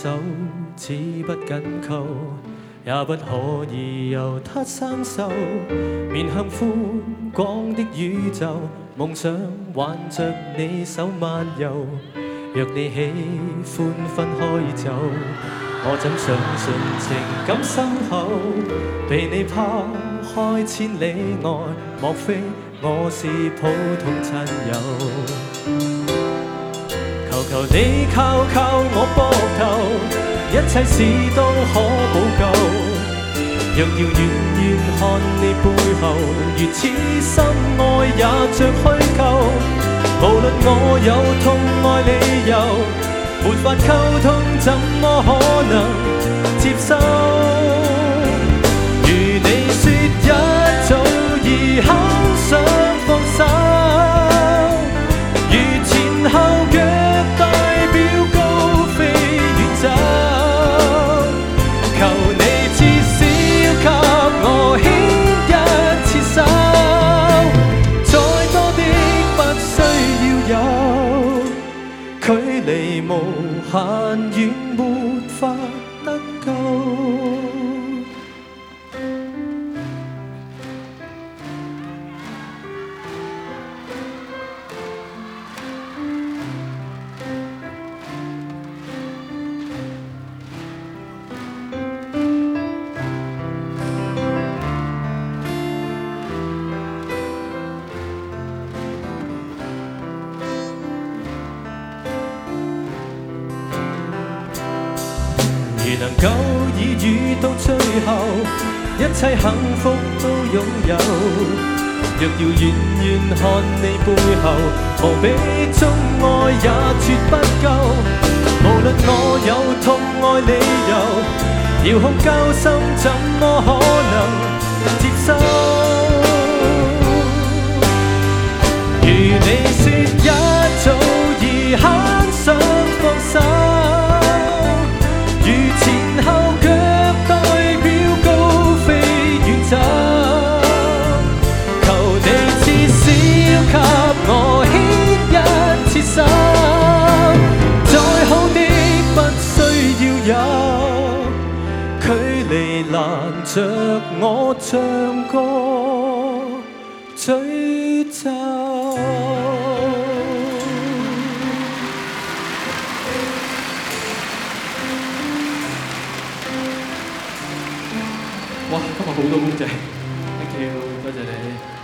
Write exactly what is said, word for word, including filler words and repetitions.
手，只不緊扣，也不可以由他生鏽。面向寬廣的宇宙，夢想挽着你手漫遊。若你喜歡分開走，我怎相信情感深厚？被你拋開千里外，莫非我是普通親友？求求你靠靠我膊頭，一切事都可補救。若要遠遠看你背後，如此深愛也着虛構。無論我有痛愛理由，沒法溝通，怎麼可能接受？如你說一早已很想放手，如前後腳代表高飛遠走，求你至少給我牽一次手，再多的不需要有，距離無限遠，沒法能夠。如能夠以遇到最後，一切幸福都擁有。若要遠遠看你背後，無比鍾愛也絕不夠。無論我有痛愛理由，遙控交心怎麼可能接受？如你說一早已很想放手，前後腳代表高飛遠走，求你至少給我牽一次手，再好的不需要有，距離攔着我唱歌咀咒。哇！今日好多公仔 ，thank you， 多謝你。